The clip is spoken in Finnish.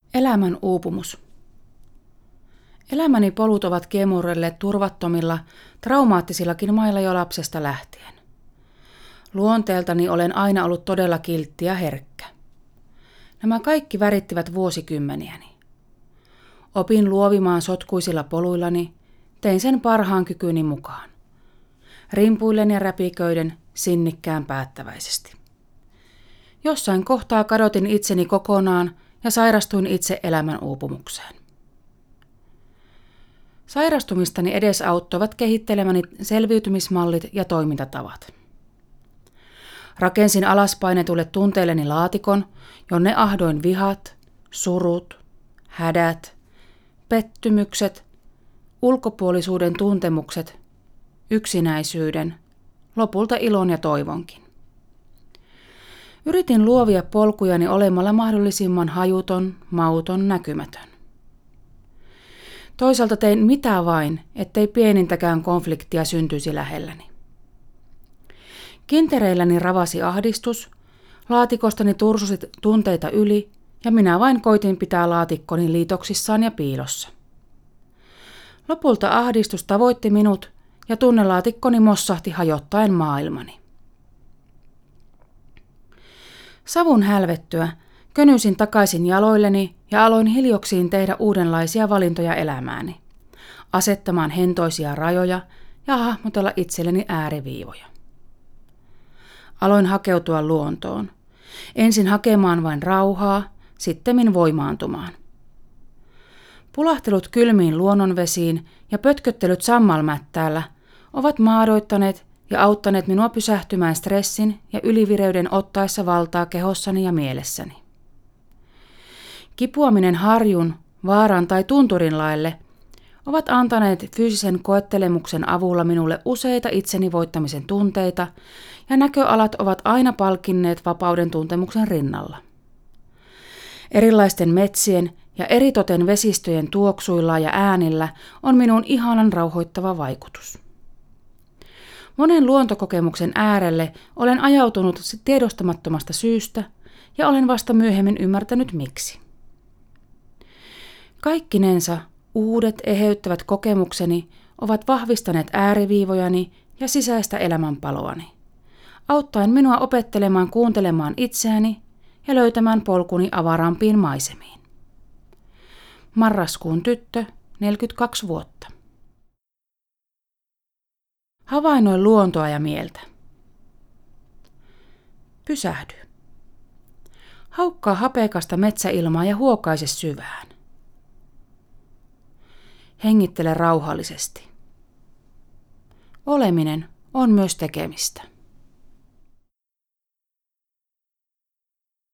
Elämän uupumus. Elämäni polut ovat kiemurrelleet turvattomilla, traumaattisillakin mailla jo lapsesta lähtien. Luonteeltani olen aina ollut todella kiltti ja herkkä. Nämä kaikki värittivät vuosikymmeniäni. Opin luovimaan sotkuisilla poluillani, tein sen parhaan kykyni mukaan. Rimpuillen ja räpiköiden sinnikkään päättäväisesti. Jossain kohtaa kadotin itseni kokonaan ja sairastuin itse elämän uupumukseen. Sairastumistani edesauttoivat kehittelemäni selviytymismallit ja toimintatavat. Rakensin alaspainetulle tunteilleni laatikon, jonne ahdoin vihat, surut, hädät, pettymykset, ulkopuolisuuden tuntemukset, yksinäisyyden, lopulta ilon ja toivonkin. Yritin luovia polkujani olemalla mahdollisimman hajuton, mauton, näkymätön. Toisaalta tein mitä vain, ettei pienintäkään konfliktia syntyisi lähelläni. Kintereilläni ravasi ahdistus, laatikostani tursusi tunteita yli ja minä vain koitin pitää laatikkoni liitoksissaan ja piilossa. Lopulta ahdistus tavoitti minut ja tunnelaatikkoni mossahti hajottaen maailmani. Savun hälvettyä könysin takaisin jaloilleni ja aloin hiljoksiin tehdä uudenlaisia valintoja elämääni, asettamaan hentoisia rajoja ja hahmotella itselleni ääriviivoja. Aloin hakeutua luontoon, ensin hakemaan vain rauhaa, sittemmin voimaantumaan. Pulahtelut kylmiin luonnonvesiin ja pötköttelyt sammalmättäällä ovat maadoittaneet ja auttaneet minua pysähtymään stressin ja ylivireyden ottaessa valtaa kehossani ja mielessäni. Kipuaminen harjun, vaaran tai tunturin laelle ovat antaneet fyysisen koettelemuksen avulla minulle useita itseni voittamisen tunteita ja näköalat ovat aina palkinneet vapauden tuntemuksen rinnalla. Erilaisten metsien ja eritoten vesistöjen tuoksuilla ja äänillä on minun ihanan rauhoittava vaikutus. Monen luontokokemuksen äärelle olen ajautunut tiedostamattomasta syystä ja olen vasta myöhemmin ymmärtänyt miksi. Kaikkinensa uudet eheyttävät kokemukseni ovat vahvistaneet ääriviivojani ja sisäistä elämänpaloani, auttaen minua opettelemaan kuuntelemaan itseäni ja löytämään polkuni avarampiin maisemiin. Marraskuun tyttö, 42 vuotta. Havainnoin luontoa ja mieltä. Pysähdy. Haukkaa hapekasta metsäilmaa ja huokaise syvään. Hengittele rauhallisesti. Oleminen on myös tekemistä.